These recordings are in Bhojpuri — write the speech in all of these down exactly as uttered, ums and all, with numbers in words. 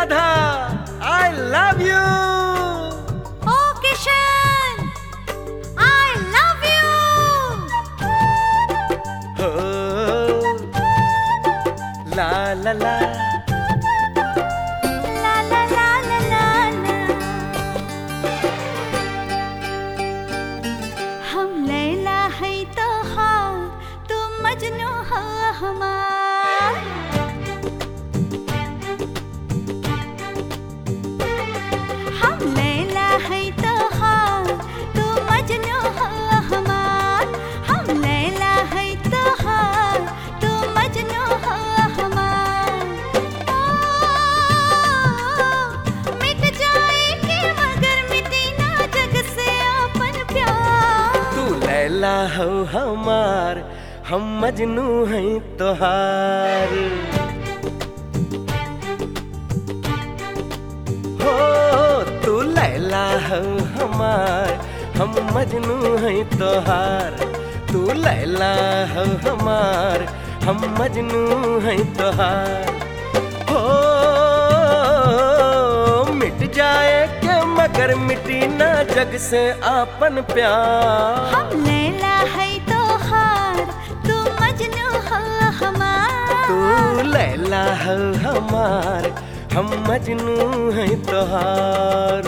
Radha, I love you. Oh Kishan, I love you. Oh, la la la. La la la la la la. हम लैला है तो हाँ, तुम मजनू हो हमार। हम लैला है तो हाँ, तुम मजनू हो हमार। हम लैला है तो हाँ, तुम मजनू हो हमार। ओ, मिट जाएगी मगर मिटी ना जग से अपन प्यार। तू लैला हो हमार, हम मजनू हैं तोहार। हो तू लैला हो हमार, हम मजनू हैं तोहार। तू लैला हो हमार, हम मजनू हैं तोहार। हो मिट जाए के मगर मिटी ना जग से आपन प्यार। हम लैला है तो हार, तू मजनू हो हमार। तू लैला हो हमार, हम मजनू हैं तोहार।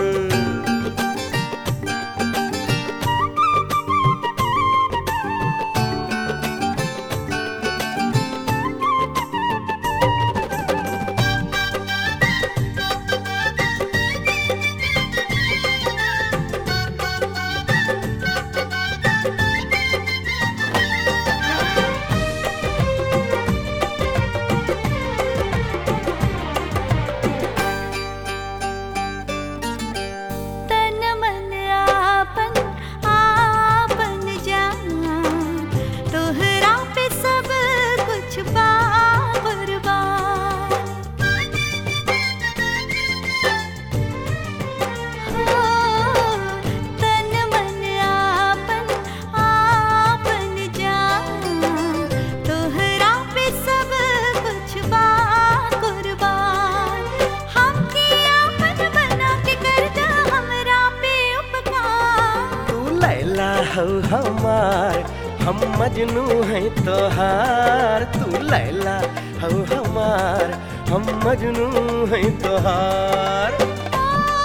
तन मन आपन आपन जान, तोहरा पे सब कुछ बा कुर्बान। हो तन मन आपन आपन जान, तोहरा पे सब कुछ बा कुर्बान। हमके आपन बना के कर दा हमरा पे उपकार। तू लैला हो हमार, हम मजनू हैं तोहार। तू लैला हो हमार, हम मजनू हैं तोहार। ओ,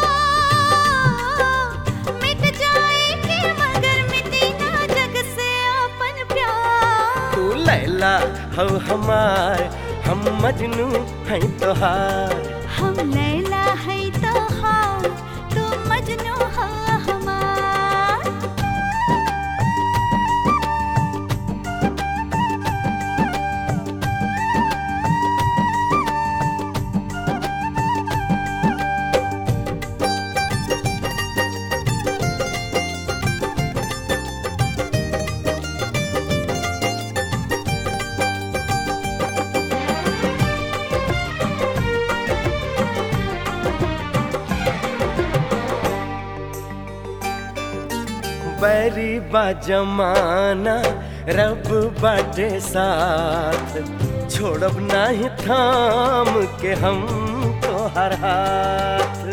मिट जाएगी मगर मिटी ना जग से अपन प्यार। तू लैला हो हमार, हम मजनू हैं तोहार। हम लैला है तो हार, तुम मजनू हो हमार। बैरी बा जमाना, रब बाटे साथ। छोड़ब नाही थाम के हम तोहर हाथ।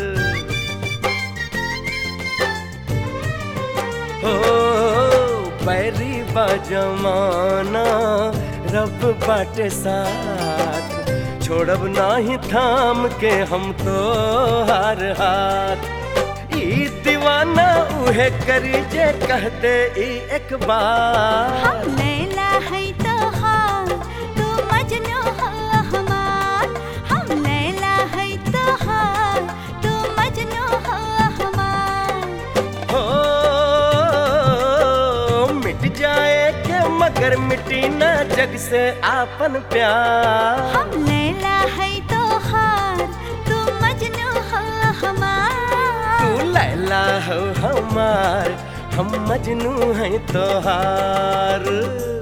हो बैरी बा जमाना, रब बाटे साथ। छोड़ब नाही थाम के हम तोहर हाथ। ई दीवाना उहे करी जे कहते ई एक बार। हम लैला है तो हार, तू मजनू हो हमार। हम लैला है तो हार, तू मजनू हो हमार। हो मिट जाए के मगर मिटी ना जग से आपन प्यार। हम लैला है तो हार, तू मजनू हो हमार। तू लैला हो हमार, हम मजनू हैं तोहार।